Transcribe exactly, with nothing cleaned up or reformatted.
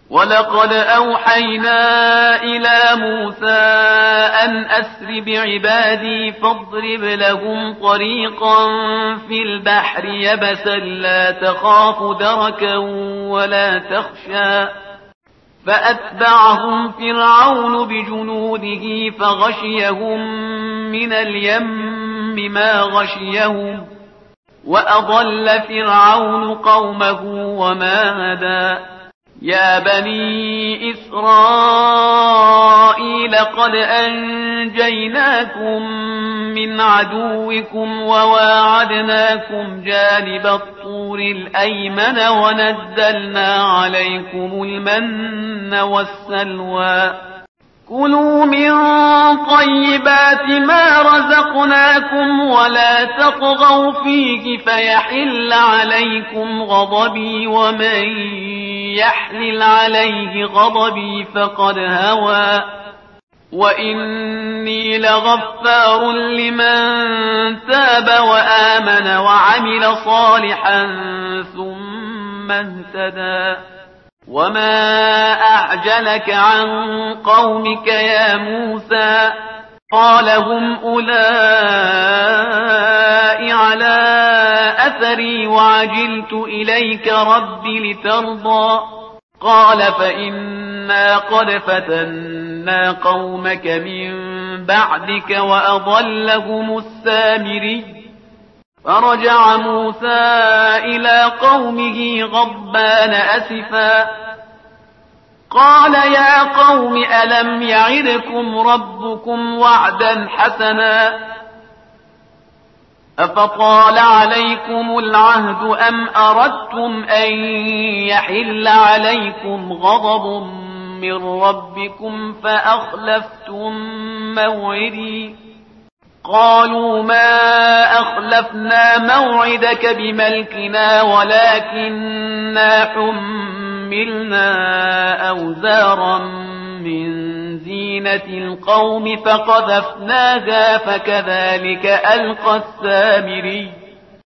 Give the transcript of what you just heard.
ولقد أوحينا إلى موسى أن أسر بعبادي فاضرب لهم طريقا في البحر يبسا لا تخاف دركا ولا تخشى فأتبعهم فرعون بجنوده فغشيهم من اليم ما غشيهم وأضل فرعون قومه وما هدى يا بني إسرائيل قد أنجيناكم من عدوكم وواعدناكم جانب الطور الأيمن ونزلنا عليكم المن والسلوى كلوا من طيبات ما رزقناكم ولا تطغوا فيه فيحل عليكم غضبي ومن يحلل عليه غضبي فقد هوى وإني لغفار لمن تاب وآمن وعمل صالحا ثم اهتدى وما أعجلك عن قومك يا موسى قال هم أولئك على أثري وعجلت إليك رب لترضى قال فإنا قد فتنا قومك من بعدك وأضلهم السامري فرجع موسى إلى قومه غضبان أسفا قال يا قوم ألم يعدكم ربكم وعدا حسنا أفطال عليكم العهد أم أردتم أن يحل عليكم غضب من ربكم فأخلفتم موعدي قالوا ما أخلفنا موعدك بملكنا ولكننا حملنا أوزارا من زينة القوم فقذفناها فكذلك ألقى السامري